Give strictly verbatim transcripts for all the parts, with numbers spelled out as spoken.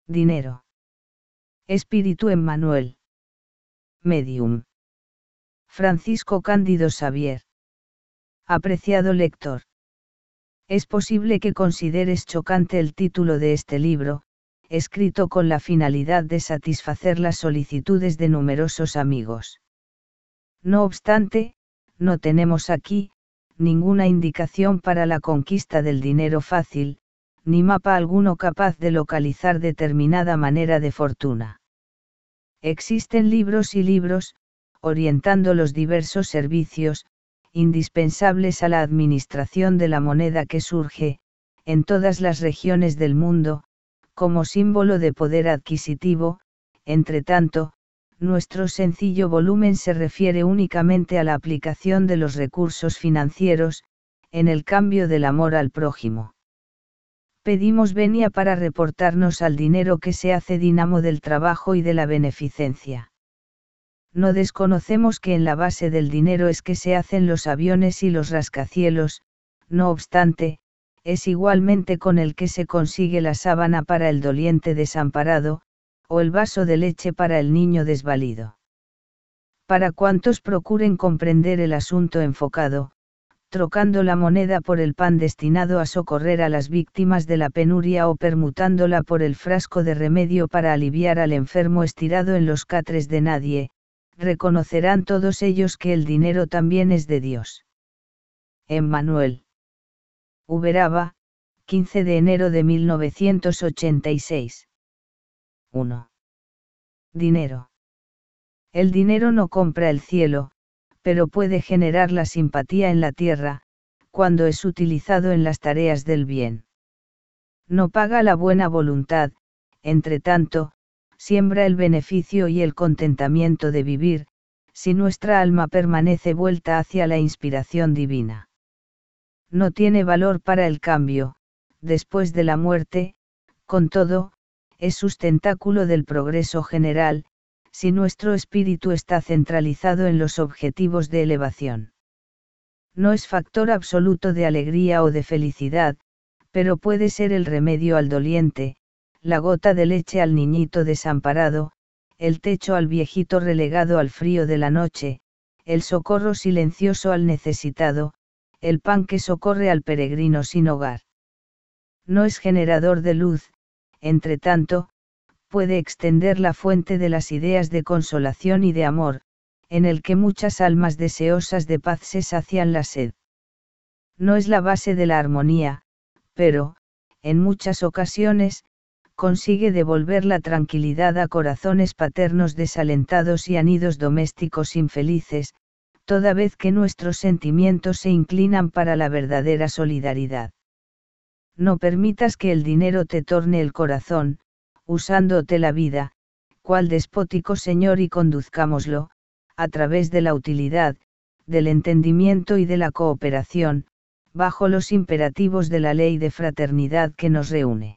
Dinero. Espíritu Emmanuel. Medium. Francisco Cándido Xavier. Apreciado lector. Es posible que consideres chocante el título de este libro, escrito con la finalidad de satisfacer las solicitudes de numerosos amigos. No obstante, no tenemos aquí, ninguna indicación para la conquista del dinero fácil, ni mapa alguno capaz de localizar determinada manera de fortuna. Existen libros y libros, orientando los diversos servicios, indispensables a la administración de la moneda que surge, en todas las regiones del mundo, como símbolo de poder adquisitivo. Entre tanto, nuestro sencillo volumen se refiere únicamente a la aplicación de los recursos financieros, en el cambio del amor al prójimo. Pedimos venia para reportarnos al dinero que se hace dínamo del trabajo y de la beneficencia. No desconocemos que en la base del dinero es que se hacen los aviones y los rascacielos, no obstante, es igualmente con el que se consigue la sábana para el doliente desamparado, o el vaso de leche para el niño desvalido. Para cuantos procuren comprender el asunto enfocado, trocando la moneda por el pan destinado a socorrer a las víctimas de la penuria o permutándola por el frasco de remedio para aliviar al enfermo estirado en los catres de nadie, reconocerán todos ellos que el dinero también es de Dios. Emmanuel. Uberaba, quince de enero de mil novecientos ochenta y seis. uno. Dinero. El dinero no compra el cielo, pero puede generar la simpatía en la tierra, cuando es utilizado en las tareas del bien. No paga la buena voluntad, entre tanto, siembra el beneficio y el contentamiento de vivir, si nuestra alma permanece vuelta hacia la inspiración divina. No tiene valor para el cambio, después de la muerte, con todo, es sustentáculo del progreso general, si nuestro espíritu está centralizado en los objetivos de elevación. No es factor absoluto de alegría o de felicidad, pero puede ser el remedio al doliente, la gota de leche al niñito desamparado, el techo al viejito relegado al frío de la noche, el socorro silencioso al necesitado, el pan que socorre al peregrino sin hogar. No es generador de luz, entre tanto, puede extender la fuente de las ideas de consolación y de amor, en el que muchas almas deseosas de paz se sacian la sed. No es la base de la armonía, pero, en muchas ocasiones, consigue devolver la tranquilidad a corazones paternos desalentados y a nidos domésticos infelices, toda vez que nuestros sentimientos se inclinan para la verdadera solidaridad. No permitas que el dinero te torne el corazón, usándote la vida, cual despótico señor, y conduzcámoslo, a través de la utilidad, del entendimiento y de la cooperación, bajo los imperativos de la ley de fraternidad que nos reúne.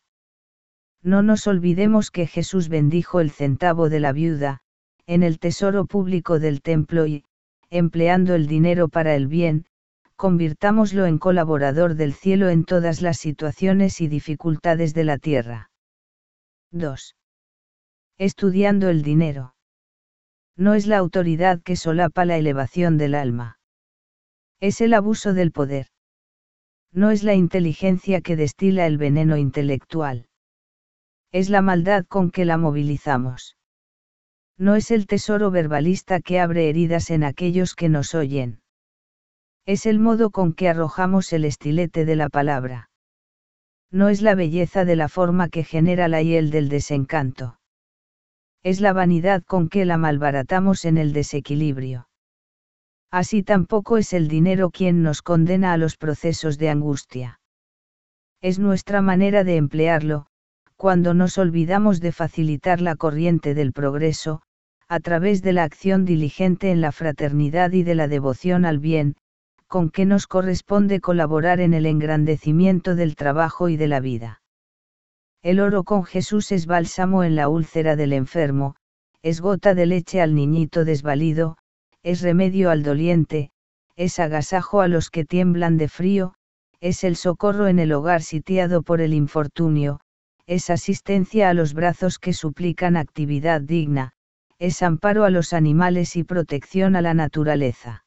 No nos olvidemos que Jesús bendijo el centavo de la viuda, en el tesoro público del templo y, empleando el dinero para el bien, convirtámoslo en colaborador del cielo en todas las situaciones y dificultades de la tierra. dos. Estudiando el dinero. No es la autoridad que solapa la elevación del alma. Es el abuso del poder. No es la inteligencia que destila el veneno intelectual. Es la maldad con que la movilizamos. No es el tesoro verbalista que abre heridas en aquellos que nos oyen. Es el modo con que arrojamos el estilete de la palabra. No es la belleza de la forma que genera la hiel del desencanto. Es la vanidad con que la malbaratamos en el desequilibrio. Así tampoco es el dinero quien nos condena a los procesos de angustia. Es nuestra manera de emplearlo, cuando nos olvidamos de facilitar la corriente del progreso, a través de la acción diligente en la fraternidad y de la devoción al bien, con que nos corresponde colaborar en el engrandecimiento del trabajo y de la vida. El oro con Jesús es bálsamo en la úlcera del enfermo, es gota de leche al niñito desvalido, es remedio al doliente, es agasajo a los que tiemblan de frío, es el socorro en el hogar sitiado por el infortunio, es asistencia a los brazos que suplican actividad digna, es amparo a los animales y protección a la naturaleza.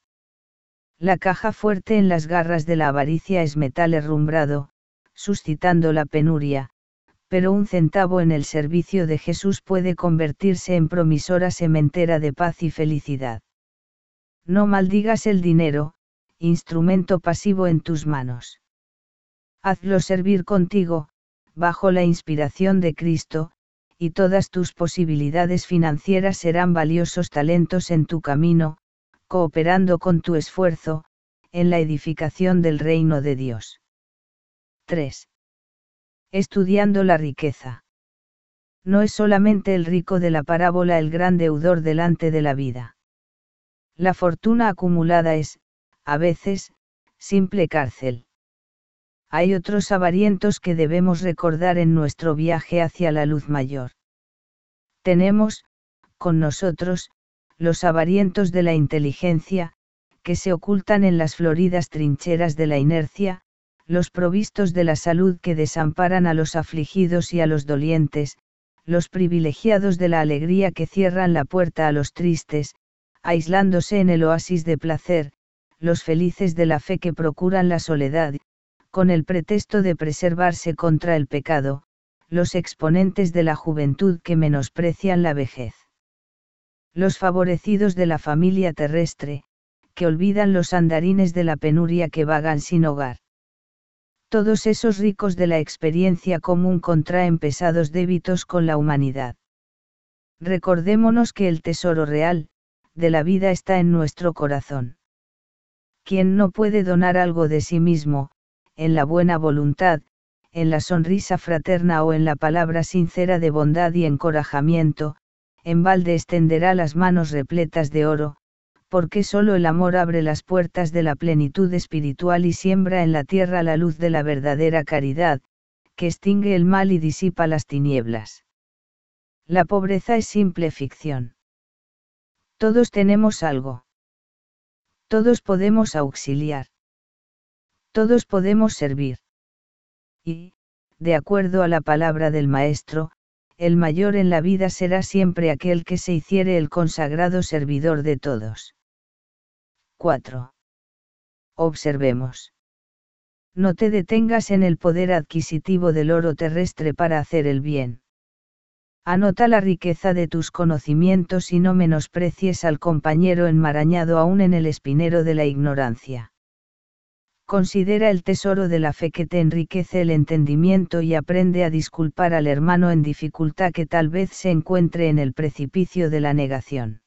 La caja fuerte en las garras de la avaricia es metal herrumbrado, suscitando la penuria, pero un centavo en el servicio de Jesús puede convertirse en promisora sementera de paz y felicidad. No maldigas el dinero, instrumento pasivo en tus manos. Hazlo servir contigo, bajo la inspiración de Cristo, y todas tus posibilidades financieras serán valiosos talentos en tu camino, cooperando con tu esfuerzo, en la edificación del reino de Dios. tres. Estudiando la riqueza. No es solamente el rico de la parábola el gran deudor delante de la vida. La fortuna acumulada es, a veces, simple cárcel. Hay otros avarientos que debemos recordar en nuestro viaje hacia la luz mayor. Tenemos, con nosotros, los avarientos de la inteligencia, que se ocultan en las floridas trincheras de la inercia, los provistos de la salud que desamparan a los afligidos y a los dolientes, los privilegiados de la alegría que cierran la puerta a los tristes, aislándose en el oasis de placer, los felices de la fe que procuran la soledad, con el pretexto de preservarse contra el pecado, los exponentes de la juventud que menosprecian la vejez. Los favorecidos de la familia terrestre, que olvidan los andarines de la penuria que vagan sin hogar. Todos esos ricos de la experiencia común contraen pesados débitos con la humanidad. Recordémonos que el tesoro real, de la vida está en nuestro corazón. Quien no puede donar algo de sí mismo, en la buena voluntad, en la sonrisa fraterna o en la palabra sincera de bondad y encorajamiento, en balde extenderá las manos repletas de oro, porque solo el amor abre las puertas de la plenitud espiritual y siembra en la tierra la luz de la verdadera caridad, que extingue el mal y disipa las tinieblas. La pobreza es simple ficción. Todos tenemos algo. Todos podemos auxiliar. Todos podemos servir. Y, de acuerdo a la palabra del Maestro, el mayor en la vida será siempre aquel que se hiciere el consagrado servidor de todos. cuatro. Observemos. No te detengas en el poder adquisitivo del oro terrestre para hacer el bien. Anota la riqueza de tus conocimientos y no menosprecies al compañero enmarañado aún en el espinero de la ignorancia. Considera el tesoro de la fe que te enriquece el entendimiento y aprende a disculpar al hermano en dificultad que tal vez se encuentre en el precipicio de la negación.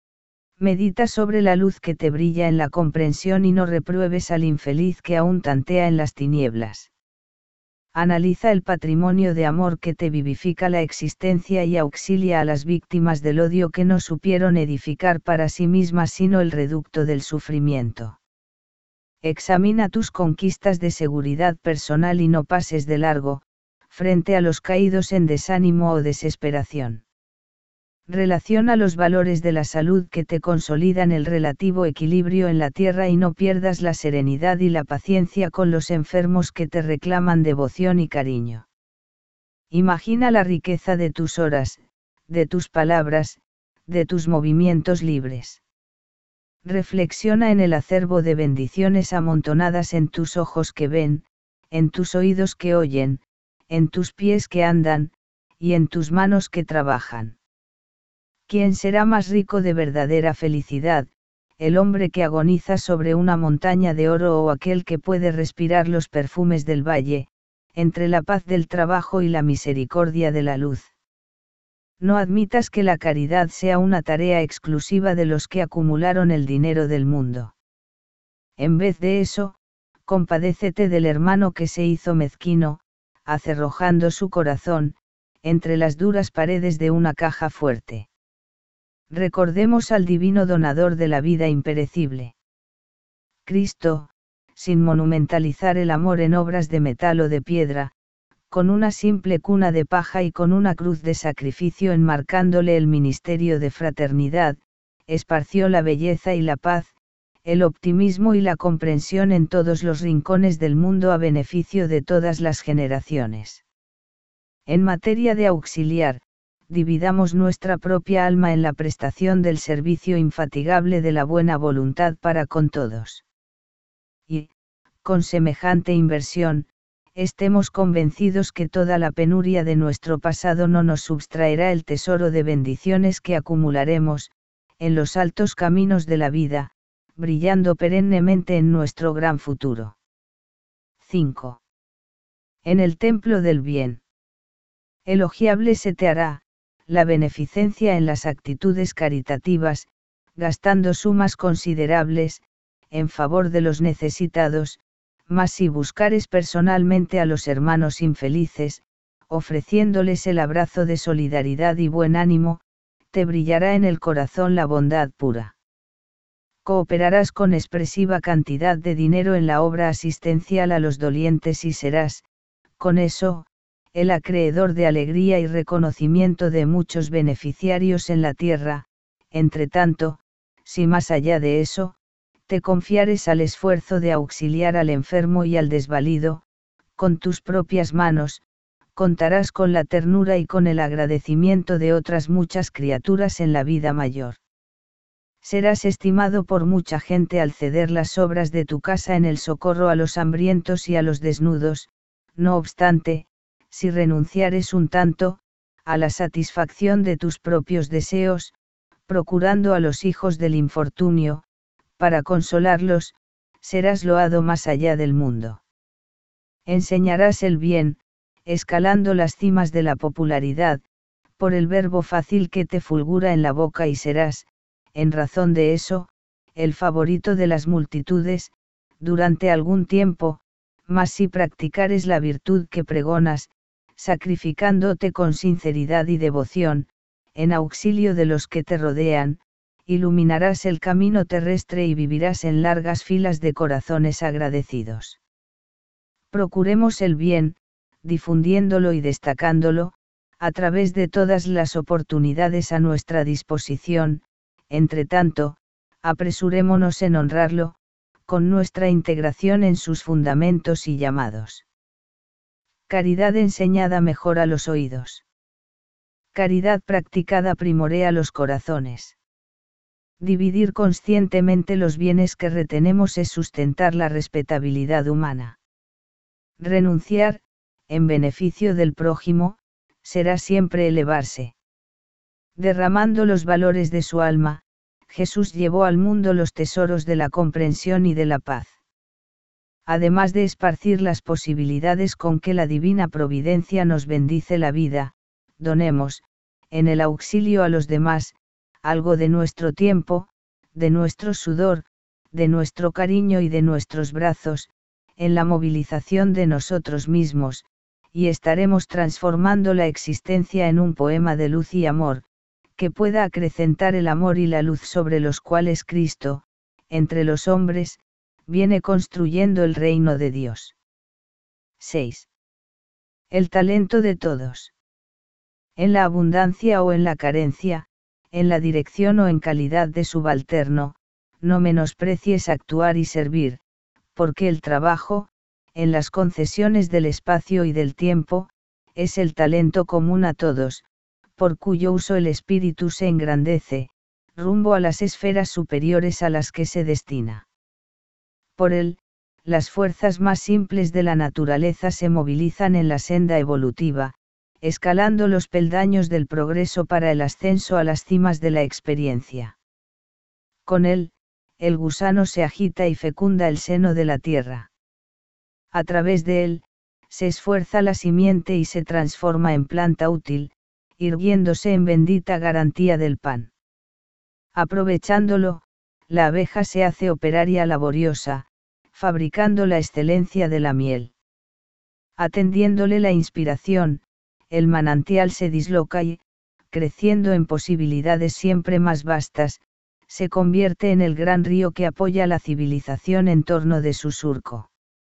Medita sobre la luz que te brilla en la comprensión y no repruebes al infeliz que aún tantea en las tinieblas. Analiza el patrimonio de amor que te vivifica la existencia y auxilia a las víctimas del odio que no supieron edificar para sí mismas sino el reducto del sufrimiento. Examina tus conquistas de seguridad personal y no pases de largo, frente a los caídos en desánimo o desesperación. Relaciona los valores de la salud que te consolidan el relativo equilibrio en la tierra y no pierdas la serenidad y la paciencia con los enfermos que te reclaman devoción y cariño. Imagina la riqueza de tus horas, de tus palabras, de tus movimientos libres. Reflexiona en el acervo de bendiciones amontonadas en tus ojos que ven, en tus oídos que oyen, en tus pies que andan, y en tus manos que trabajan. ¿Quién será más rico de verdadera felicidad, el hombre que agoniza sobre una montaña de oro o aquel que puede respirar los perfumes del valle, entre la paz del trabajo y la misericordia de la luz? No admitas que la caridad sea una tarea exclusiva de los que acumularon el dinero del mundo. En vez de eso, compadécete del hermano que se hizo mezquino, acerrojando su corazón, entre las duras paredes de una caja fuerte. Recordemos al divino donador de la vida imperecible. Cristo, sin monumentalizar el amor en obras de metal o de piedra, con una simple cuna de paja y con una cruz de sacrificio enmarcándole el ministerio de fraternidad, esparció la belleza y la paz, el optimismo y la comprensión en todos los rincones del mundo a beneficio de todas las generaciones. En materia de auxiliar, dividamos nuestra propia alma en la prestación del servicio infatigable de la buena voluntad para con todos. Y, con semejante inversión, estemos convencidos que toda la penuria de nuestro pasado no nos sustraerá el tesoro de bendiciones que acumularemos, en los altos caminos de la vida, brillando perennemente en nuestro gran futuro. cinco. En el templo del bien. Elogiable se te hará, la beneficencia en las actitudes caritativas, gastando sumas considerables, en favor de los necesitados, mas si buscares personalmente a los hermanos infelices, ofreciéndoles el abrazo de solidaridad y buen ánimo, te brillará en el corazón la bondad pura. Cooperarás con expresiva cantidad de dinero en la obra asistencial a los dolientes y serás, con eso, el acreedor de alegría y reconocimiento de muchos beneficiarios en la tierra. Entre tanto, si más allá de eso, te confiares al esfuerzo de auxiliar al enfermo y al desvalido, con tus propias manos, contarás con la ternura y con el agradecimiento de otras muchas criaturas en la vida mayor. Serás estimado por mucha gente al ceder las obras de tu casa en el socorro a los hambrientos y a los desnudos. No obstante, si renunciares un tanto, a la satisfacción de tus propios deseos, procurando a los hijos del infortunio, para consolarlos, serás loado más allá del mundo. Enseñarás el bien, escalando las cimas de la popularidad, por el verbo fácil que te fulgura en la boca y serás, en razón de eso, el favorito de las multitudes, durante algún tiempo, mas si practicares la virtud que pregonas, sacrificándote con sinceridad y devoción, en auxilio de los que te rodean, iluminarás el camino terrestre y vivirás en largas filas de corazones agradecidos. Procuremos el bien, difundiéndolo y destacándolo, a través de todas las oportunidades a nuestra disposición. Entre tanto, apresurémonos en honrarlo, con nuestra integración en sus fundamentos y llamados. Caridad enseñada mejora los oídos. Caridad practicada primorea los corazones. Dividir conscientemente los bienes que retenemos es sustentar la respetabilidad humana. Renunciar, en beneficio del prójimo, será siempre elevarse. Derramando los valores de su alma, Jesús llevó al mundo los tesoros de la comprensión y de la paz. Además de esparcir las posibilidades con que la divina providencia nos bendice la vida, donemos, en el auxilio a los demás, algo de nuestro tiempo, de nuestro sudor, de nuestro cariño y de nuestros brazos, en la movilización de nosotros mismos, y estaremos transformando la existencia en un poema de luz y amor, que pueda acrecentar el amor y la luz sobre los cuales Cristo, entre los hombres, viene construyendo el reino de Dios. seis. El talento de todos. En la abundancia o en la carencia, en la dirección o en calidad de subalterno, no menosprecies actuar y servir, porque el trabajo, en las concesiones del espacio y del tiempo, es el talento común a todos, por cuyo uso el espíritu se engrandece, rumbo a las esferas superiores a las que se destina. Por él, las fuerzas más simples de la naturaleza se movilizan en la senda evolutiva, escalando los peldaños del progreso para el ascenso a las cimas de la experiencia. Con él, el gusano se agita y fecunda el seno de la tierra. A través de él, se esfuerza la simiente y se transforma en planta útil, irguiéndose en bendita garantía del pan. Aprovechándolo, la abeja se hace operaria laboriosa, fabricando la excelencia de la miel. Atendiéndole la inspiración, el manantial se disloca y, creciendo en posibilidades siempre más vastas, se convierte en el gran río que apoya la civilización en torno de su surco.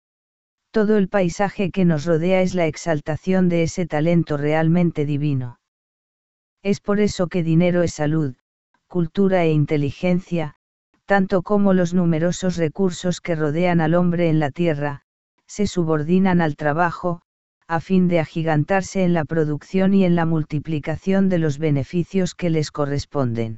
Todo el paisaje que nos rodea es la exaltación de ese talento realmente divino. Es por eso que dinero es salud, cultura e inteligencia, tanto como los numerosos recursos que rodean al hombre en la tierra, se subordinan al trabajo, a fin de agigantarse en la producción y en la multiplicación de los beneficios que les corresponden.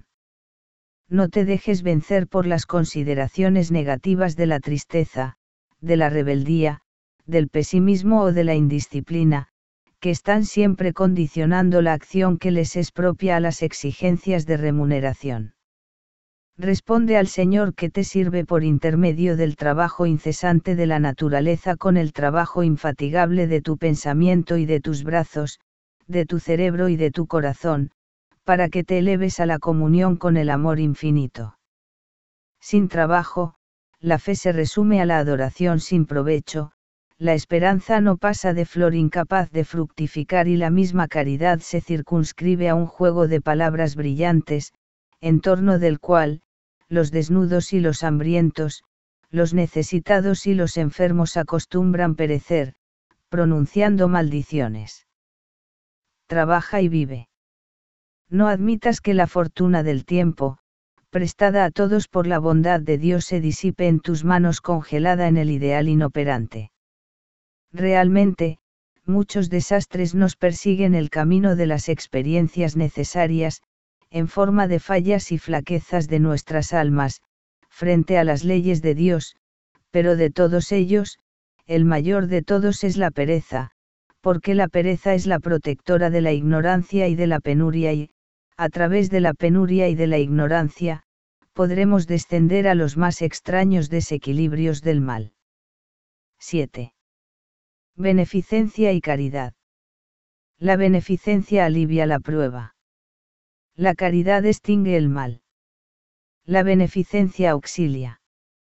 No te dejes vencer por las consideraciones negativas de la tristeza, de la rebeldía, del pesimismo o de la indisciplina, que están siempre condicionando la acción que les es propia a las exigencias de remuneración. Responde al Señor que te sirve por intermedio del trabajo incesante de la naturaleza con el trabajo infatigable de tu pensamiento y de tus brazos, de tu cerebro y de tu corazón, para que te eleves a la comunión con el amor infinito. Sin trabajo, la fe se resume a la adoración sin provecho, la esperanza no pasa de flor incapaz de fructificar y la misma caridad se circunscribe a un juego de palabras brillantes, en torno del cual, los desnudos y los hambrientos, los necesitados y los enfermos acostumbran perecer, pronunciando maldiciones. Trabaja y vive. No admitas que la fortuna del tiempo, prestada a todos por la bondad de Dios, se disipe en tus manos congelada en el ideal inoperante. Realmente, muchos desastres nos persiguen el camino de las experiencias necesarias, en forma de fallas y flaquezas de nuestras almas, frente a las leyes de Dios, pero de todos ellos, el mayor de todos es la pereza, porque la pereza es la protectora de la ignorancia y de la penuria y, a través de la penuria y de la ignorancia, podremos descender a los más extraños desequilibrios del mal. siete. Beneficencia y caridad. La beneficencia alivia la prueba. La caridad extingue el mal. La beneficencia auxilia.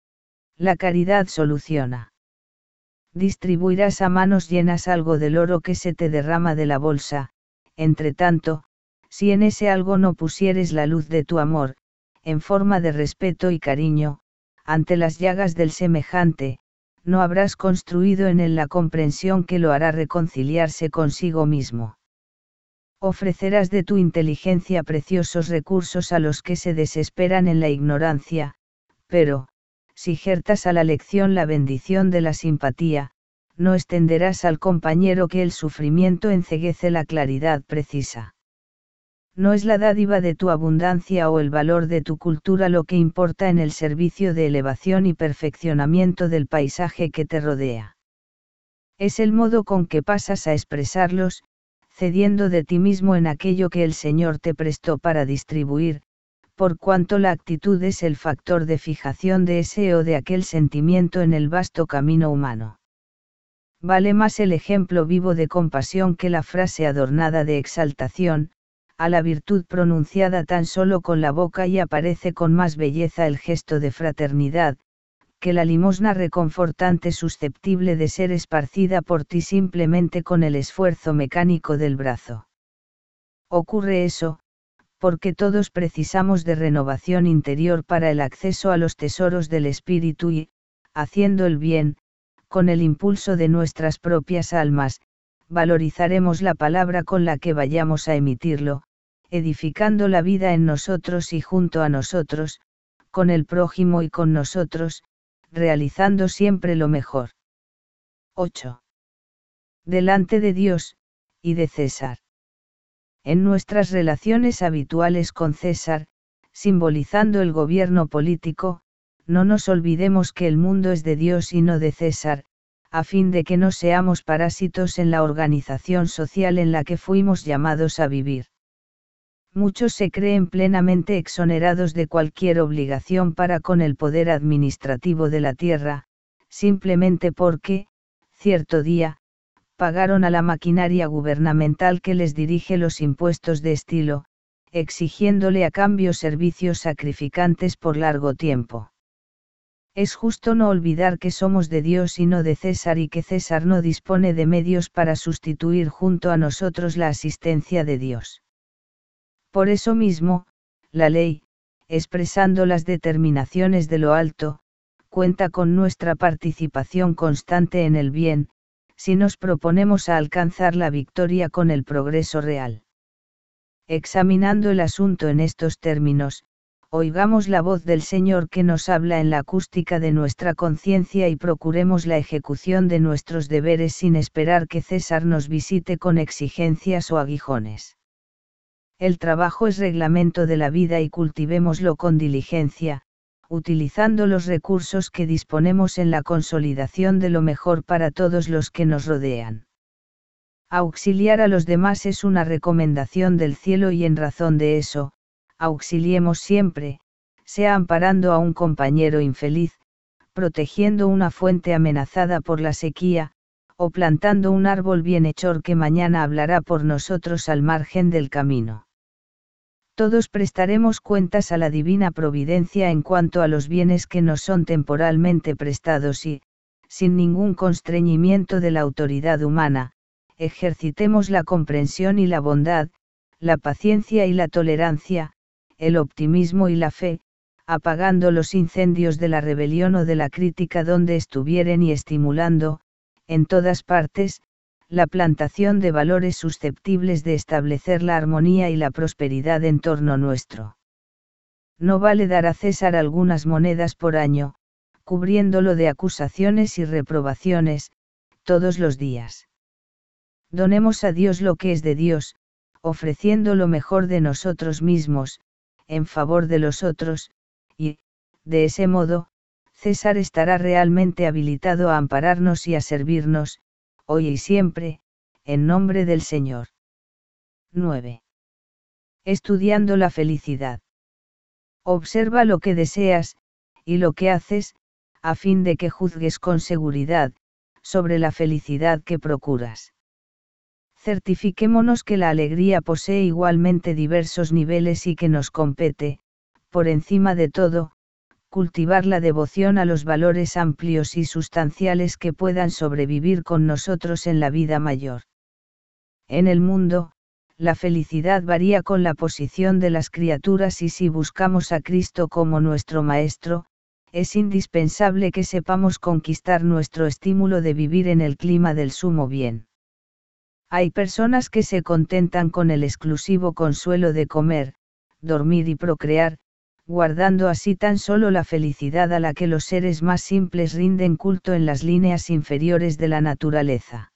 La caridad soluciona. Distribuirás a manos llenas algo del oro que se te derrama de la bolsa, entre tanto, si en ese algo no pusieres la luz de tu amor, en forma de respeto y cariño, ante las llagas del semejante, no habrás construido en él la comprensión que lo hará reconciliarse consigo mismo. Ofrecerás de tu inteligencia preciosos recursos a los que se desesperan en la ignorancia, pero, si jertas a la lección la bendición de la simpatía, no extenderás al compañero que el sufrimiento enceguece la claridad precisa. No es la dádiva de tu abundancia o el valor de tu cultura lo que importa en el servicio de elevación y perfeccionamiento del paisaje que te rodea. Es el modo con que pasas a expresarlos, cediendo de ti mismo en aquello que el Señor te prestó para distribuir, por cuanto la actitud es el factor de fijación de ese o de aquel sentimiento en el vasto camino humano. Vale más el ejemplo vivo de compasión que la frase adornada de exaltación, a la virtud pronunciada tan solo con la boca, y aparece con más belleza el gesto de fraternidad, que la limosna reconfortante susceptible de ser esparcida por ti simplemente con el esfuerzo mecánico del brazo. Ocurre eso, porque todos precisamos de renovación interior para el acceso a los tesoros del espíritu y, haciendo el bien, con el impulso de nuestras propias almas, valorizaremos la palabra con la que vayamos a emitirlo, edificando la vida en nosotros y junto a nosotros, con el prójimo y con nosotros, realizando siempre lo mejor. ocho. Delante de Dios, y de César. En nuestras relaciones habituales con César, simbolizando el gobierno político, no nos olvidemos que el mundo es de Dios y no de César, a fin de que no seamos parásitos en la organización social en la que fuimos llamados a vivir. Muchos se creen plenamente exonerados de cualquier obligación para con el poder administrativo de la tierra, simplemente porque, cierto día, pagaron a la maquinaria gubernamental que les dirige los impuestos de estilo, exigiéndole a cambio servicios sacrificantes por largo tiempo. Es justo no olvidar que somos de Dios y no de César, y que César no dispone de medios para sustituir junto a nosotros la asistencia de Dios. Por eso mismo, la ley, expresando las determinaciones de lo alto, cuenta con nuestra participación constante en el bien, si nos proponemos a alcanzar la victoria con el progreso real. Examinando el asunto en estos términos, oigamos la voz del Señor que nos habla en la acústica de nuestra conciencia y procuremos la ejecución de nuestros deberes sin esperar que César nos visite con exigencias o aguijones. El trabajo es reglamento de la vida y cultivémoslo con diligencia, utilizando los recursos que disponemos en la consolidación de lo mejor para todos los que nos rodean. Auxiliar a los demás es una recomendación del cielo y en razón de eso, auxiliemos siempre, sea amparando a un compañero infeliz, protegiendo una fuente amenazada por la sequía, o plantando un árbol bienhechor que mañana hablará por nosotros al margen del camino. Todos prestaremos cuentas a la divina providencia en cuanto a los bienes que nos son temporalmente prestados y, sin ningún constreñimiento de la autoridad humana, ejercitemos la comprensión y la bondad, la paciencia y la tolerancia, el optimismo y la fe, apagando los incendios de la rebelión o de la crítica donde estuvieren y estimulando, en todas partes, la plantación de valores susceptibles de establecer la armonía y la prosperidad en torno nuestro. No vale dar a César algunas monedas por año, cubriéndolo de acusaciones y reprobaciones, todos los días. Donemos a Dios lo que es de Dios, ofreciendo lo mejor de nosotros mismos, en favor de los otros, y, de ese modo, César estará realmente habilitado a ampararnos y a servirnos, hoy y siempre, en nombre del Señor. nueve. Estudiando la felicidad. Observa lo que deseas, y lo que haces, a fin de que juzgues con seguridad, sobre la felicidad que procuras. Certifiquémonos que la alegría posee igualmente diversos niveles y que nos compete, por encima de todo, cultivar la devoción a los valores amplios y sustanciales que puedan sobrevivir con nosotros en la vida mayor. En el mundo, la felicidad varía con la posición de las criaturas y si buscamos a Cristo como nuestro Maestro, es indispensable que sepamos conquistar nuestro estímulo de vivir en el clima del sumo bien. Hay personas que se contentan con el exclusivo consuelo de comer, dormir y procrear, guardando así tan solo la felicidad a la que los seres más simples rinden culto en las líneas inferiores de la naturaleza.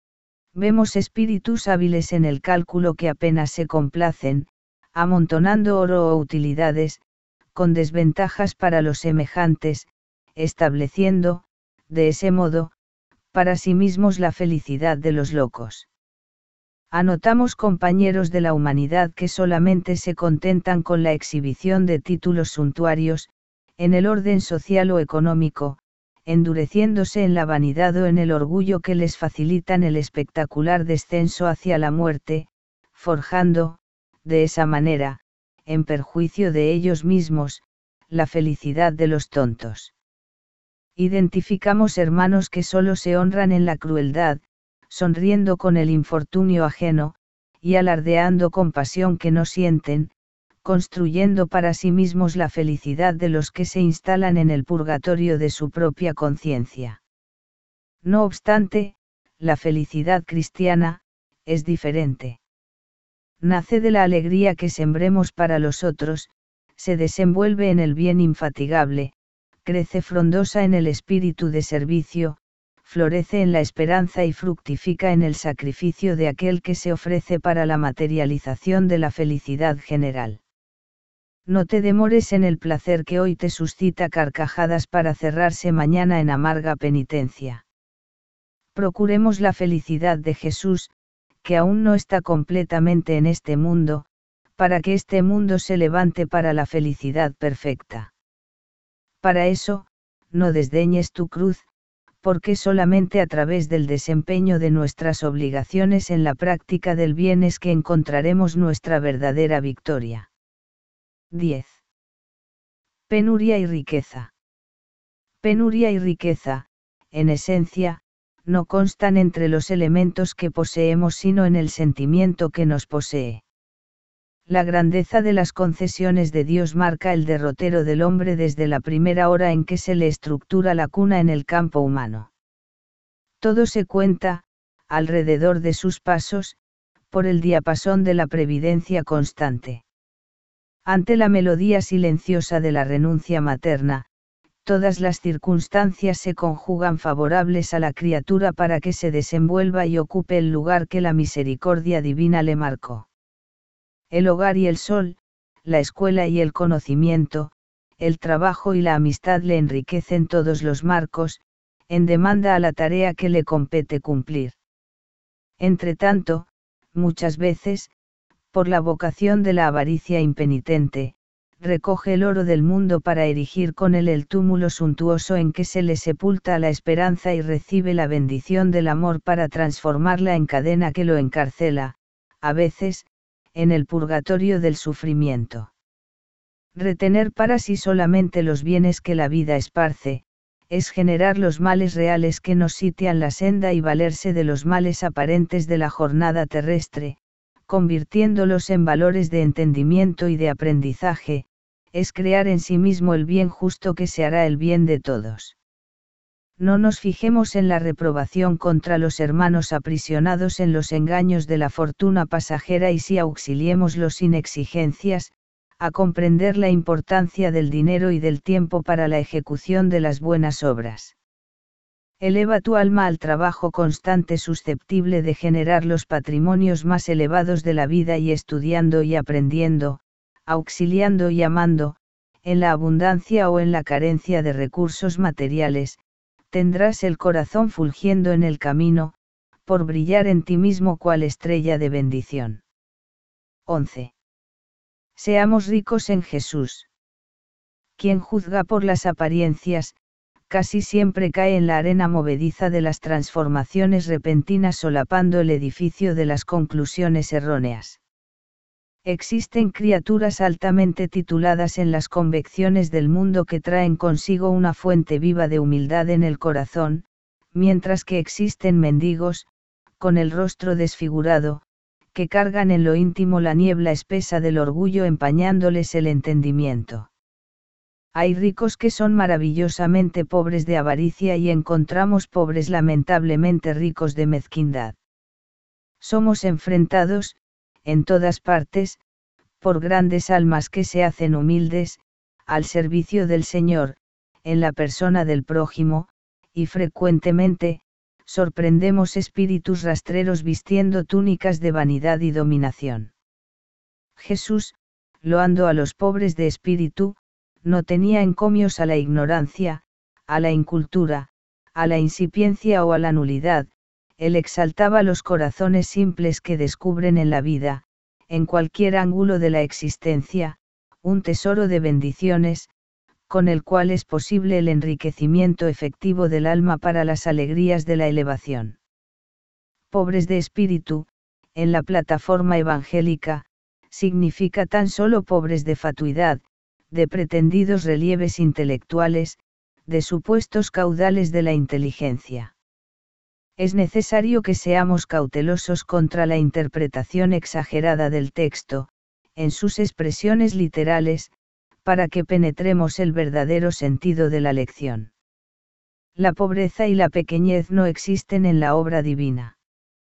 Vemos espíritus hábiles en el cálculo que apenas se complacen, amontonando oro o utilidades, con desventajas para los semejantes, estableciendo, de ese modo, para sí mismos la felicidad de los locos. Anotamos compañeros de la humanidad que solamente se contentan con la exhibición de títulos suntuarios, en el orden social o económico, endureciéndose en la vanidad o en el orgullo que les facilitan el espectacular descenso hacia la muerte, forjando, de esa manera, en perjuicio de ellos mismos, la felicidad de los tontos. Identificamos hermanos que solo se honran en la crueldad, sonriendo con el infortunio ajeno, y alardeando con pasión que no sienten, construyendo para sí mismos la felicidad de los que se instalan en el purgatorio de su propia conciencia. No obstante, la felicidad cristiana, es diferente. Nace de la alegría que sembremos para los otros, se desenvuelve en el bien infatigable, crece frondosa en el espíritu de servicio, florece en la esperanza y fructifica en el sacrificio de aquel que se ofrece para la materialización de la felicidad general. No te demores en el placer que hoy te suscita carcajadas para cerrarse mañana en amarga penitencia. Procuremos la felicidad de Jesús, que aún no está completamente en este mundo, para que este mundo se levante para la felicidad perfecta. Para eso, no desdeñes tu cruz, porque solamente a través del desempeño de nuestras obligaciones en la práctica del bien es que encontraremos nuestra verdadera victoria. diez. Penuria y riqueza. Penuria y riqueza, en esencia, no constan entre los elementos que poseemos sino en el sentimiento que nos posee. La grandeza de las concesiones de Dios marca el derrotero del hombre desde la primera hora en que se le estructura la cuna en el campo humano. Todo se cuenta, alrededor de sus pasos, por el diapasón de la previdencia constante. Ante la melodía silenciosa de la renuncia materna, todas las circunstancias se conjugan favorables a la criatura para que se desenvuelva y ocupe el lugar que la misericordia divina le marcó. El hogar y el sol, la escuela y el conocimiento, el trabajo y la amistad le enriquecen todos los marcos, en demanda a la tarea que le compete cumplir. Entretanto, muchas veces, por la vocación de la avaricia impenitente, recoge el oro del mundo para erigir con él el túmulo suntuoso en que se le sepulta la esperanza y recibe la bendición del amor para transformarla en cadena que lo encarcela, a veces, en el purgatorio del sufrimiento. Retener para sí solamente los bienes que la vida esparce, es generar los males reales que nos sitian la senda y valerse de los males aparentes de la jornada terrestre, convirtiéndolos en valores de entendimiento y de aprendizaje, es crear en sí mismo el bien justo que se hará el bien de todos. No nos fijemos en la reprobación contra los hermanos aprisionados en los engaños de la fortuna pasajera y sí auxiliémoslos sin exigencias, a comprender la importancia del dinero y del tiempo para la ejecución de las buenas obras. Eleva tu alma al trabajo constante susceptible de generar los patrimonios más elevados de la vida y estudiando y aprendiendo, auxiliando y amando, en la abundancia o en la carencia de recursos materiales, tendrás el corazón fulgiendo en el camino, por brillar en ti mismo cual estrella de bendición. once. Seamos ricos en Jesús. Quien juzga por las apariencias, casi siempre cae en la arena movediza de las transformaciones repentinas solapando el edificio de las conclusiones erróneas. Existen criaturas altamente tituladas en las convecciones del mundo que traen consigo una fuente viva de humildad en el corazón, mientras que existen mendigos, con el rostro desfigurado, que cargan en lo íntimo la niebla espesa del orgullo empañándoles el entendimiento. Hay ricos que son maravillosamente pobres de avaricia y encontramos pobres lamentablemente ricos de mezquindad. Somos enfrentados, en todas partes, por grandes almas que se hacen humildes, al servicio del Señor, en la persona del prójimo, y frecuentemente, sorprendemos espíritus rastreros vistiendo túnicas de vanidad y dominación. Jesús, loando a los pobres de espíritu, no tenía encomios a la ignorancia, a la incultura, a la insipiencia o a la nulidad, él exaltaba los corazones simples que descubren en la vida, en cualquier ángulo de la existencia, un tesoro de bendiciones, con el cual es posible el enriquecimiento efectivo del alma para las alegrías de la elevación. Pobres de espíritu, en la plataforma evangélica, significa tan solo pobres de fatuidad, de pretendidos relieves intelectuales, de supuestos caudales de la inteligencia. Es necesario que seamos cautelosos contra la interpretación exagerada del texto, en sus expresiones literales, para que penetremos el verdadero sentido de la lección. La pobreza y la pequeñez no existen en la obra divina.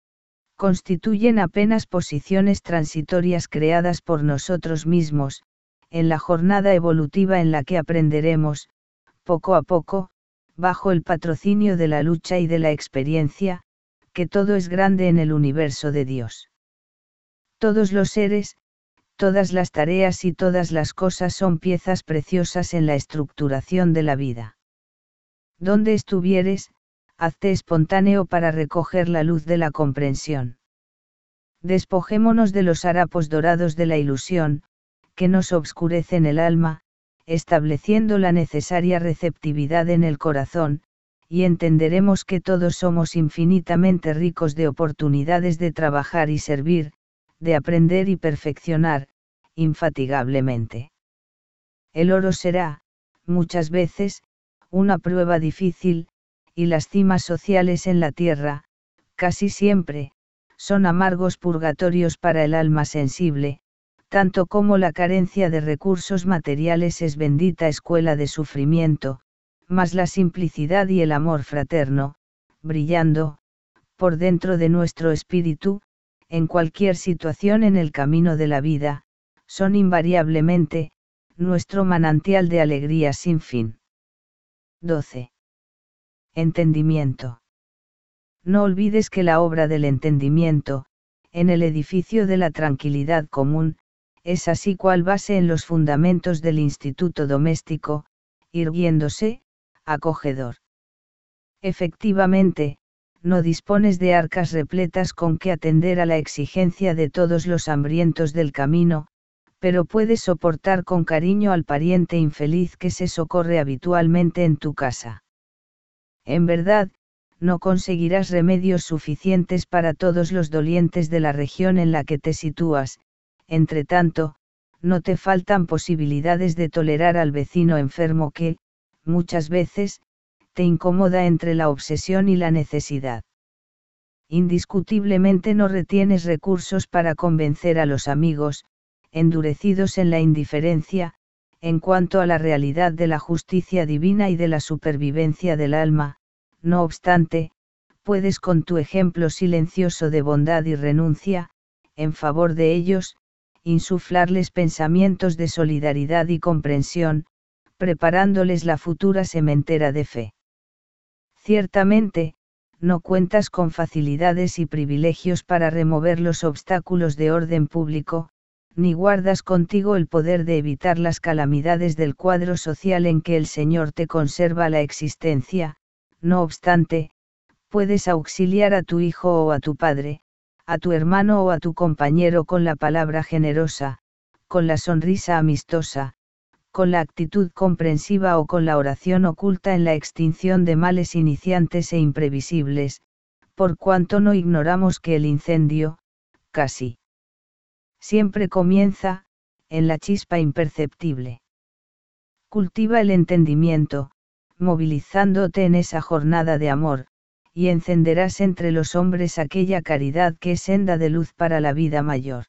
Constituyen apenas posiciones transitorias creadas por nosotros mismos, en la jornada evolutiva en la que aprenderemos, poco a poco, bajo el patrocinio de la lucha y de la experiencia, que todo es grande en el universo de Dios. Todos los seres, todas las tareas y todas las cosas son piezas preciosas en la estructuración de la vida. Donde estuvieres, hazte espontáneo para recoger la luz de la comprensión. Despojémonos de los harapos dorados de la ilusión, que nos obscurecen el alma, estableciendo la necesaria receptividad en el corazón, y entenderemos que todos somos infinitamente ricos de oportunidades de trabajar y servir, de aprender y perfeccionar, infatigablemente. El oro será, muchas veces, una prueba difícil, y las cimas sociales en la tierra, casi siempre, son amargos purgatorios para el alma sensible, tanto como la carencia de recursos materiales es bendita escuela de sufrimiento, mas la simplicidad y el amor fraterno, brillando, por dentro de nuestro espíritu, en cualquier situación en el camino de la vida, son invariablemente, nuestro manantial de alegría sin fin. doce. Entendimiento. No olvides que la obra del entendimiento, en el edificio de la tranquilidad común, es así cual base en los fundamentos del instituto doméstico, irguiéndose, acogedor. Efectivamente, no dispones de arcas repletas con que atender a la exigencia de todos los hambrientos del camino, pero puedes soportar con cariño al pariente infeliz que se socorre habitualmente en tu casa. En verdad, no conseguirás remedios suficientes para todos los dolientes de la región en la que te sitúas, entre tanto, no te faltan posibilidades de tolerar al vecino enfermo que, muchas veces, te incomoda entre la obsesión y la necesidad. Indiscutiblemente no retienes recursos para convencer a los amigos, endurecidos en la indiferencia, en cuanto a la realidad de la justicia divina y de la supervivencia del alma. No obstante, puedes con tu ejemplo silencioso de bondad y renuncia, en favor de ellos, insuflarles pensamientos de solidaridad y comprensión, preparándoles la futura sementera de fe. Ciertamente, no cuentas con facilidades y privilegios para remover los obstáculos de orden público, ni guardas contigo el poder de evitar las calamidades del cuadro social en que el Señor te conserva la existencia. No obstante, puedes auxiliar a tu hijo o a tu padre, a tu hermano o a tu compañero con la palabra generosa, con la sonrisa amistosa, con la actitud comprensiva o con la oración oculta en la extinción de males iniciantes e imprevisibles, por cuanto no ignoramos que el incendio, casi siempre comienza, en la chispa imperceptible. Cultiva el entendimiento, movilizándote en esa jornada de amor, y encenderás entre los hombres aquella caridad que es senda de luz para la vida mayor.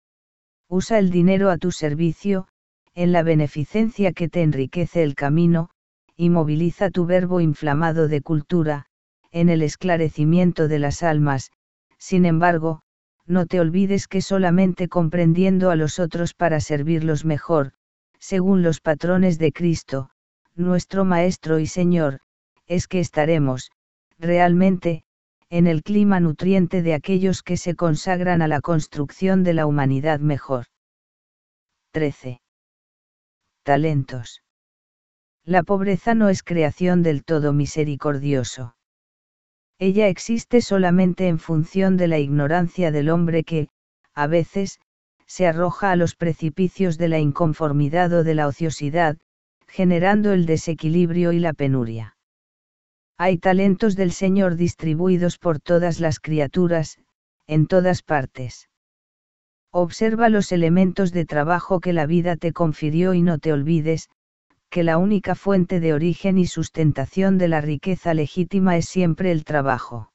Usa el dinero a tu servicio, en la beneficencia que te enriquece el camino, y moviliza tu verbo inflamado de cultura, en el esclarecimiento de las almas. Sin embargo, no te olvides que solamente comprendiendo a los otros para servirlos mejor, según los patrones de Cristo, nuestro Maestro y Señor, es que estaremos, realmente, en el clima nutriente de aquellos que se consagran a la construcción de la humanidad mejor. trece. Talentos. La pobreza no es creación del todo misericordioso. Ella existe solamente en función de la ignorancia del hombre que, a veces, se arroja a los precipicios de la inconformidad o de la ociosidad, generando el desequilibrio y la penuria. Hay talentos del Señor distribuidos por todas las criaturas, en todas partes. Observa los elementos de trabajo que la vida te confirió y no te olvides, que la única fuente de origen y sustentación de la riqueza legítima es siempre el trabajo.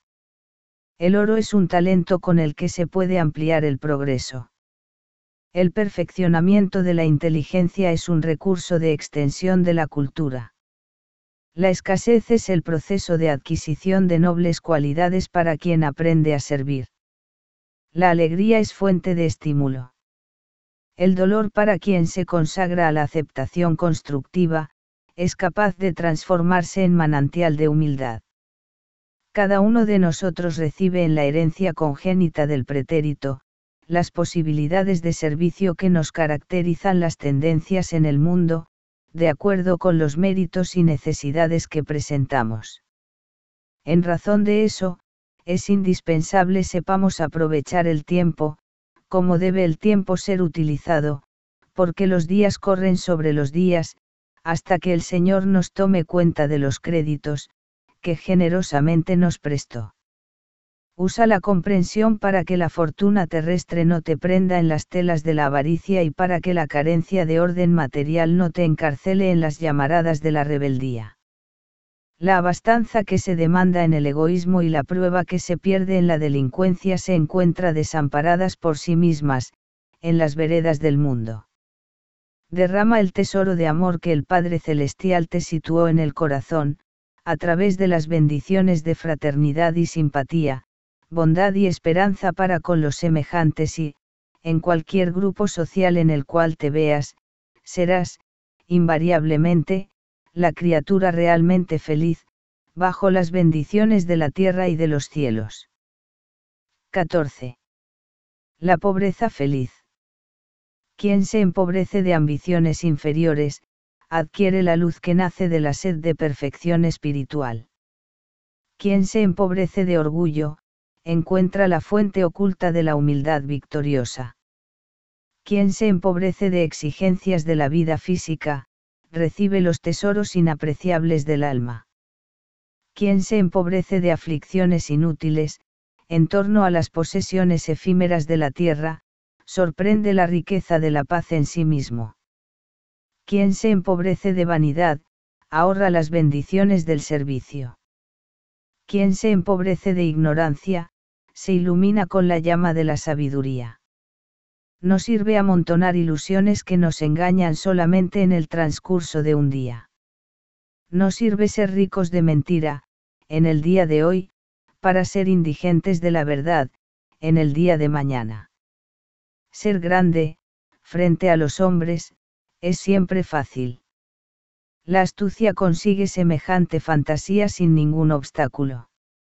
El oro es un talento con el que se puede ampliar el progreso. El perfeccionamiento de la inteligencia es un recurso de extensión de la cultura. La escasez es el proceso de adquisición de nobles cualidades para quien aprende a servir. La alegría es fuente de estímulo. El dolor para quien se consagra a la aceptación constructiva, es capaz de transformarse en manantial de humildad. Cada uno de nosotros recibe en la herencia congénita del pretérito, las posibilidades de servicio que nos caracterizan las tendencias en el mundo, de acuerdo con los méritos y necesidades que presentamos. En razón de eso, es indispensable sepamos aprovechar el tiempo, como debe el tiempo ser utilizado, porque los días corren sobre los días, hasta que el Señor nos tome cuenta de los créditos, que generosamente nos prestó. Usa la comprensión para que la fortuna terrestre no te prenda en las telas de la avaricia y para que la carencia de orden material no te encarcele en las llamaradas de la rebeldía. La abastanza que se demanda en el egoísmo y la prueba que se pierde en la delincuencia se encuentra desamparadas por sí mismas, en las veredas del mundo. Derrama el tesoro de amor que el Padre Celestial te situó en el corazón, a través de las bendiciones de fraternidad y simpatía, bondad y esperanza para con los semejantes y, en cualquier grupo social en el cual te veas, serás, invariablemente, la criatura realmente feliz, bajo las bendiciones de la tierra y de los cielos. catorce. La pobreza feliz. Quien se empobrece de ambiciones inferiores, adquiere la luz que nace de la sed de perfección espiritual. Quien se empobrece de orgullo, encuentra la fuente oculta de la humildad victoriosa. Quien se empobrece de exigencias de la vida física, recibe los tesoros inapreciables del alma. Quien se empobrece de aflicciones inútiles, en torno a las posesiones efímeras de la tierra, sorprende la riqueza de la paz en sí mismo. Quien se empobrece de vanidad, ahorra las bendiciones del servicio. Quien se empobrece de ignorancia, se ilumina con la llama de la sabiduría. No sirve amontonar ilusiones que nos engañan solamente en el transcurso de un día. No sirve ser ricos de mentira, en el día de hoy, para ser indigentes de la verdad, en el día de mañana. Ser grande, frente a los hombres, es siempre fácil. La astucia consigue semejante fantasía sin ningún obstáculo.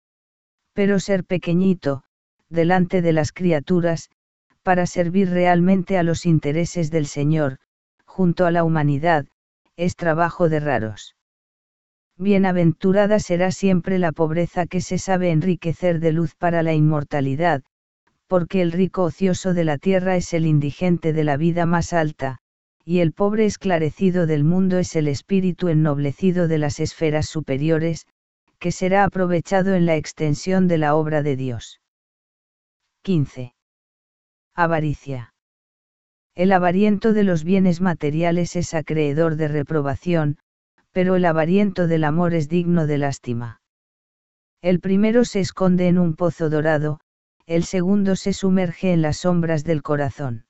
Pero ser pequeñito, delante de las criaturas, para servir realmente a los intereses del Señor, junto a la humanidad, es trabajo de raros. Bienaventurada será siempre la pobreza que se sabe enriquecer de luz para la inmortalidad, porque el rico ocioso de la tierra es el indigente de la vida más alta, y el pobre esclarecido del mundo es el espíritu ennoblecido de las esferas superiores, que será aprovechado en la extensión de la obra de Dios. quince. Avaricia. El avariento de los bienes materiales es acreedor de reprobación, pero el avariento del amor es digno de lástima. El primero se esconde en un pozo dorado, el segundo se sumerge en las sombras del corazón.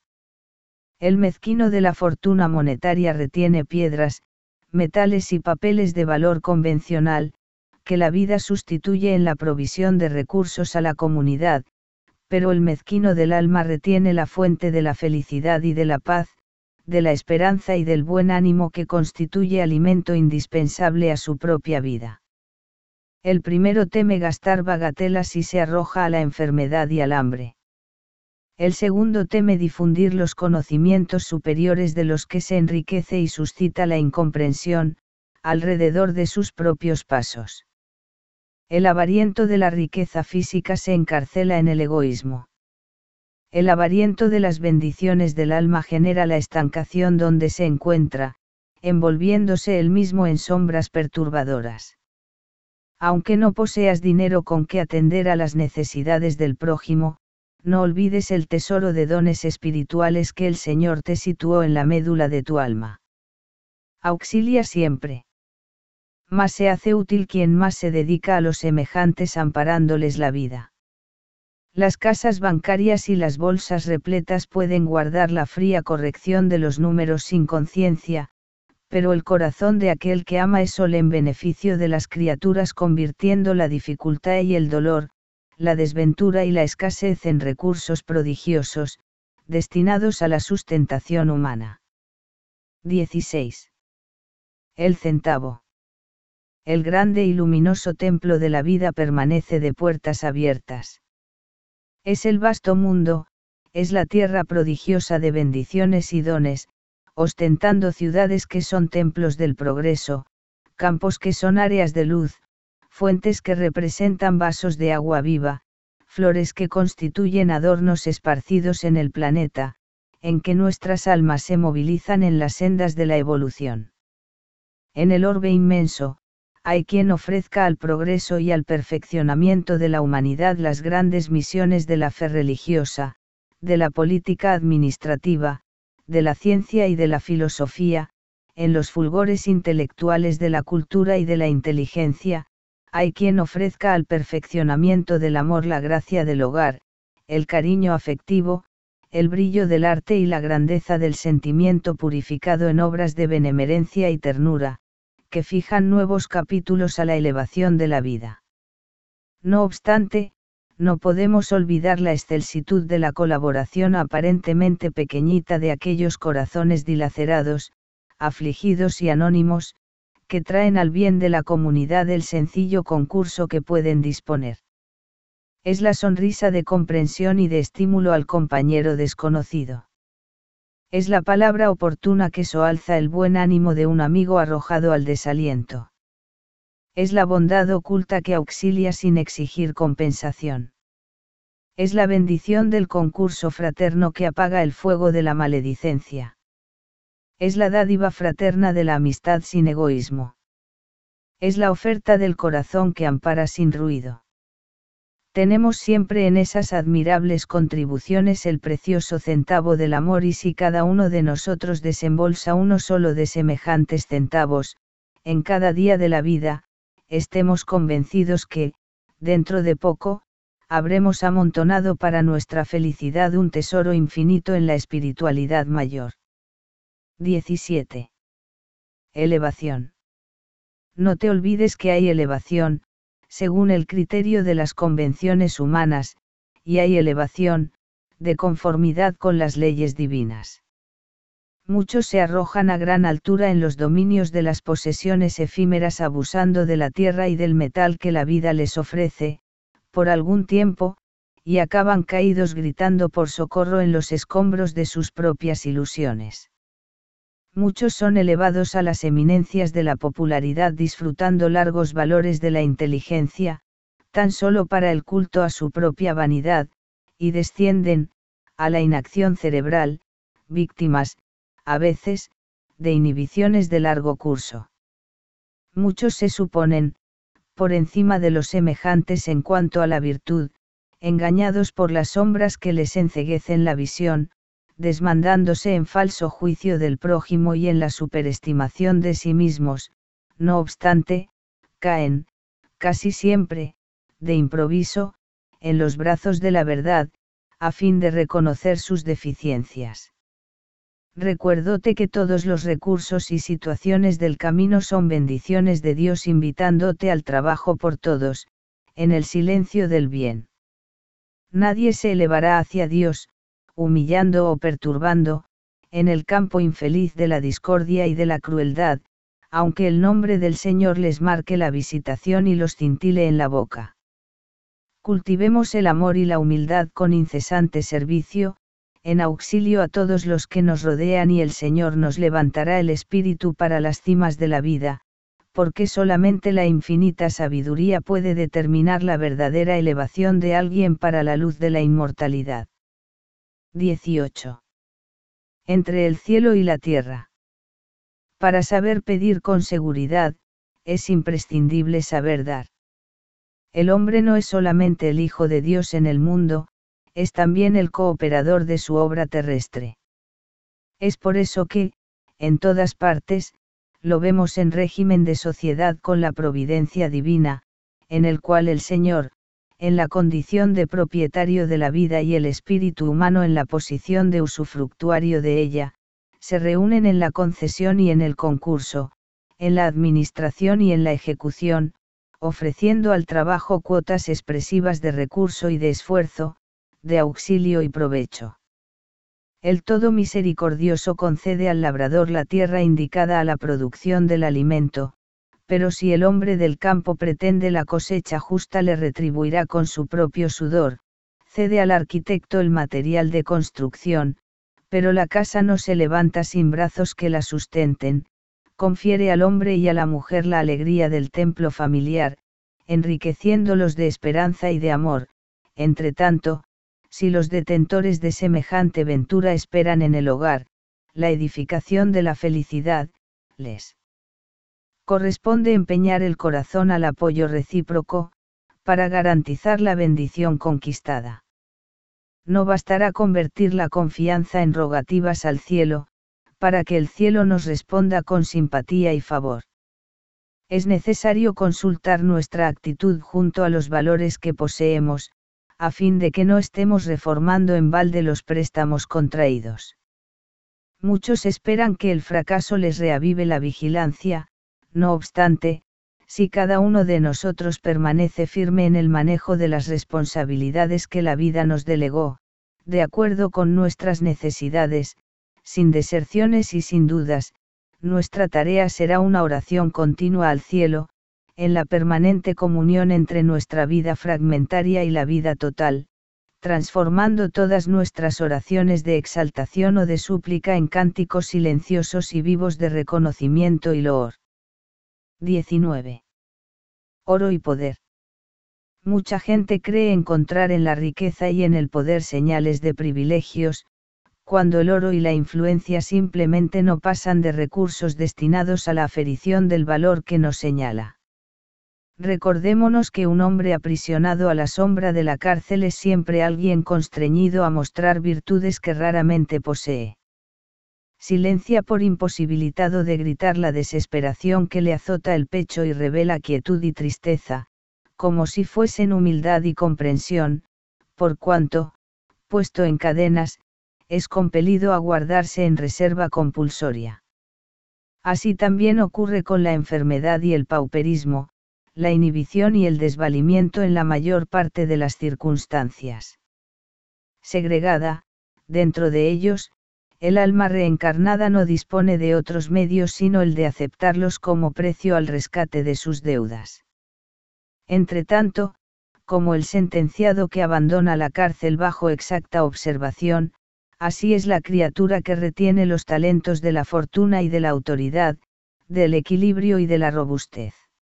El mezquino de la fortuna monetaria retiene piedras, metales y papeles de valor convencional, que la vida sustituye en la provisión de recursos a la comunidad, pero el mezquino del alma retiene la fuente de la felicidad y de la paz, de la esperanza y del buen ánimo que constituye alimento indispensable a su propia vida. El primero teme gastar bagatelas y se arroja a la enfermedad y al hambre. El segundo teme difundir los conocimientos superiores de los que se enriquece y suscita la incomprensión, alrededor de sus propios pasos. El avariento de la riqueza física se encarcela en el egoísmo. El avariento de las bendiciones del alma genera la estancación donde se encuentra, envolviéndose él mismo en sombras perturbadoras. Aunque no poseas dinero con que atender a las necesidades del prójimo, no olvides el tesoro de dones espirituales que el Señor te situó en la médula de tu alma. Auxilia siempre. Más se hace útil quien más se dedica a los semejantes amparándoles la vida. Las casas bancarias y las bolsas repletas pueden guardar la fría corrección de los números sin conciencia, pero el corazón de aquel que ama es sol en beneficio de las criaturas, convirtiendo la dificultad y el dolor, la desventura y la escasez en recursos prodigiosos, destinados a la sustentación humana. dieciséis. El centavo. El grande y luminoso templo de la vida permanece de puertas abiertas. Es el vasto mundo, es la tierra prodigiosa de bendiciones y dones, ostentando ciudades que son templos del progreso, campos que son áreas de luz, fuentes que representan vasos de agua viva, flores que constituyen adornos esparcidos en el planeta, en que nuestras almas se movilizan en las sendas de la evolución. En el orbe inmenso, hay quien ofrezca al progreso y al perfeccionamiento de la humanidad las grandes misiones de la fe religiosa, de la política administrativa, de la ciencia y de la filosofía, en los fulgores intelectuales de la cultura y de la inteligencia, hay quien ofrezca al perfeccionamiento del amor la gracia del hogar, el cariño afectivo, el brillo del arte y la grandeza del sentimiento purificado en obras de benemerencia y ternura, que fijan nuevos capítulos a la elevación de la vida. No obstante, no podemos olvidar la excelsitud de la colaboración aparentemente pequeñita de aquellos corazones dilacerados, afligidos y anónimos, que traen al bien de la comunidad el sencillo concurso que pueden disponer. Es la sonrisa de comprensión y de estímulo al compañero desconocido. Es la palabra oportuna que soalza el buen ánimo de un amigo arrojado al desaliento. Es la bondad oculta que auxilia sin exigir compensación. Es la bendición del concurso fraterno que apaga el fuego de la maledicencia. Es la dádiva fraterna de la amistad sin egoísmo. Es la oferta del corazón que ampara sin ruido. Tenemos siempre en esas admirables contribuciones el precioso centavo del amor, y si cada uno de nosotros desembolsa uno solo de semejantes centavos, en cada día de la vida, estemos convencidos que, dentro de poco, habremos amontonado para nuestra felicidad un tesoro infinito en la espiritualidad mayor. diecisiete. Elevación. No te olvides que hay elevación, según el criterio de las convenciones humanas, y hay elevación, de conformidad con las leyes divinas. Muchos se arrojan a gran altura en los dominios de las posesiones efímeras, abusando de la tierra y del metal que la vida les ofrece, por algún tiempo, y acaban caídos gritando por socorro en los escombros de sus propias ilusiones. Muchos son elevados a las eminencias de la popularidad disfrutando largos valores de la inteligencia, tan solo para el culto a su propia vanidad, y descienden, a la inacción cerebral, víctimas, a veces, de inhibiciones de largo curso. Muchos se suponen, por encima de los semejantes en cuanto a la virtud, engañados por las sombras que les enceguecen la visión, desmandándose en falso juicio del prójimo y en la superestimación de sí mismos, no obstante, caen, casi siempre, de improviso, en los brazos de la verdad, a fin de reconocer sus deficiencias. Recuérdote que todos los recursos y situaciones del camino son bendiciones de Dios, invitándote al trabajo por todos, en el silencio del bien. Nadie se elevará hacia Dios, humillando o perturbando, en el campo infeliz de la discordia y de la crueldad, aunque el nombre del Señor les marque la visitación y los cintile en la boca. Cultivemos el amor y la humildad con incesante servicio, en auxilio a todos los que nos rodean, y el Señor nos levantará el espíritu para las cimas de la vida, porque solamente la infinita sabiduría puede determinar la verdadera elevación de alguien para la luz de la inmortalidad. dieciocho. Entre el cielo y la tierra. Para saber pedir con seguridad, es imprescindible saber dar. El hombre no es solamente el Hijo de Dios en el mundo, es también el cooperador de su obra terrestre. Es por eso que, en todas partes, lo vemos en régimen de sociedad con la providencia divina, en el cual el Señor, en la condición de propietario de la vida, y el espíritu humano en la posición de usufructuario de ella, se reúnen en la concesión y en el concurso, en la administración y en la ejecución, ofreciendo al trabajo cuotas expresivas de recurso y de esfuerzo, de auxilio y provecho. El Todo Misericordioso concede al labrador la tierra indicada a la producción del alimento, pero si el hombre del campo pretende la cosecha justa, le retribuirá con su propio sudor. Cede al arquitecto el material de construcción, pero la casa no se levanta sin brazos que la sustenten. Confiere al hombre y a la mujer la alegría del templo familiar, enriqueciéndolos de esperanza y de amor. Entre tanto, si los detentores de semejante ventura esperan en el hogar la edificación de la felicidad, les corresponde empeñar el corazón al apoyo recíproco, para garantizar la bendición conquistada. No bastará convertir la confianza en rogativas al cielo, para que el cielo nos responda con simpatía y favor. Es necesario consultar nuestra actitud junto a los valores que poseemos, a fin de que no estemos reformando en balde los préstamos contraídos. Muchos esperan que el fracaso les reavive la vigilancia. No obstante, si cada uno de nosotros permanece firme en el manejo de las responsabilidades que la vida nos delegó, de acuerdo con nuestras necesidades, sin deserciones y sin dudas, nuestra tarea será una oración continua al cielo, en la permanente comunión entre nuestra vida fragmentaria y la vida total, transformando todas nuestras oraciones de exaltación o de súplica en cánticos silenciosos y vivos de reconocimiento y loor. diecinueve. Oro y poder. Mucha gente cree encontrar en la riqueza y en el poder señales de privilegios, cuando el oro y la influencia simplemente no pasan de recursos destinados a la aferición del valor que nos señala. Recordémonos que un hombre aprisionado a la sombra de la cárcel es siempre alguien constreñido a mostrar virtudes que raramente posee. Silencia por imposibilitado de gritar la desesperación que le azota el pecho y revela quietud y tristeza, como si fuesen humildad y comprensión, por cuanto, puesto en cadenas, es compelido a guardarse en reserva compulsoria. Así también ocurre con la enfermedad y el pauperismo, la inhibición y el desvalimiento en la mayor parte de las circunstancias. Segregada, dentro de ellos, el alma reencarnada no dispone de otros medios sino el de aceptarlos como precio al rescate de sus deudas. Entretanto, como el sentenciado que abandona la cárcel bajo exacta observación, así es la criatura que retiene los talentos de la fortuna y de la autoridad, del equilibrio y de la robustez.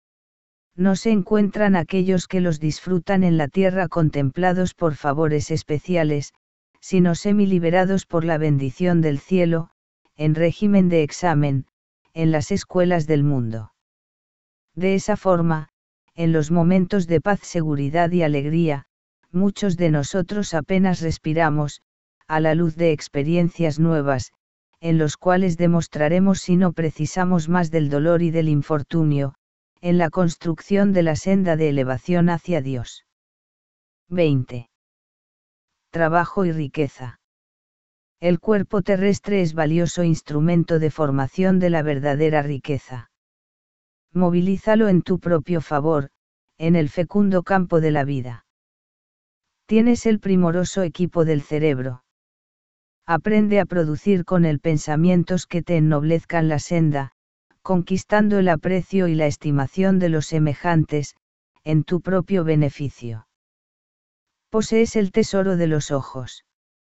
No se encuentran aquellos que los disfrutan en la tierra contemplados por favores especiales, sino semiliberados por la bendición del cielo, en régimen de examen, en las escuelas del mundo. De esa forma, en los momentos de paz, seguridad y alegría, muchos de nosotros apenas respiramos, a la luz de experiencias nuevas, en los cuales demostraremos si no precisamos más del dolor y del infortunio, en la construcción de la senda de elevación hacia Dios. veinte. Trabajo y riqueza. El cuerpo terrestre es valioso instrumento de formación de la verdadera riqueza. Movilízalo en tu propio favor, en el fecundo campo de la vida. Tienes el primoroso equipo del cerebro. Aprende a producir con él pensamientos que te ennoblezcan la senda, conquistando el aprecio y la estimación de los semejantes, en tu propio beneficio. Posees el tesoro de los ojos.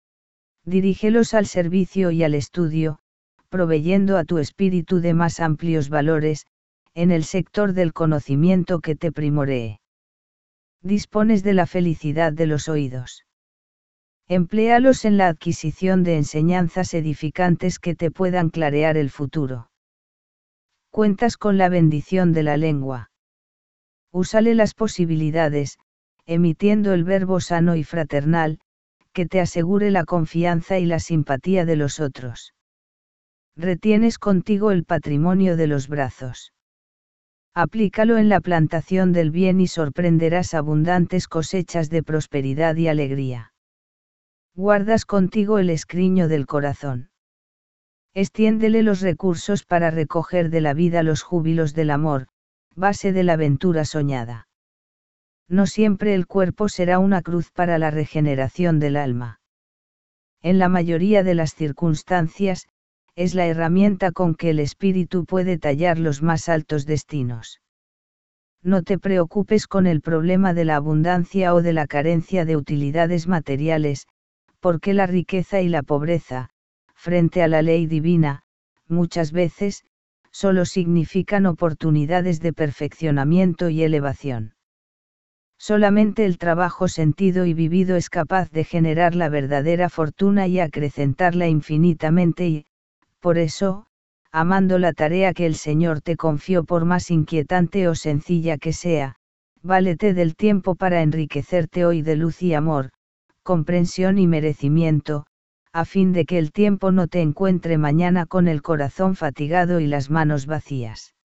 Dirígelos al servicio y al estudio, proveyendo a tu espíritu de más amplios valores, en el sector del conocimiento que te primoree. Dispones de la felicidad de los oídos. Empléalos en la adquisición de enseñanzas edificantes que te puedan clarear el futuro. Cuentas con la bendición de la lengua. Úsale las posibilidades, emitiendo el verbo sano y fraternal, que te asegure la confianza y la simpatía de los otros. Retienes contigo el patrimonio de los brazos. Aplícalo en la plantación del bien y sorprenderás abundantes cosechas de prosperidad y alegría. Guardas contigo el escriño del corazón. Extiéndele los recursos para recoger de la vida los júbilos del amor, base de la ventura soñada. No siempre el cuerpo será una cruz para la regeneración del alma. En la mayoría de las circunstancias, es la herramienta con que el espíritu puede tallar los más altos destinos. No te preocupes con el problema de la abundancia o de la carencia de utilidades materiales, porque la riqueza y la pobreza, frente a la ley divina, muchas veces, solo significan oportunidades de perfeccionamiento y elevación. Solamente el trabajo sentido y vivido es capaz de generar la verdadera fortuna y acrecentarla infinitamente y, por eso, amando la tarea que el Señor te confió por más inquietante o sencilla que sea, válete del tiempo para enriquecerte hoy de luz y amor, comprensión y merecimiento, a fin de que el tiempo no te encuentre mañana con el corazón fatigado y las manos vacías.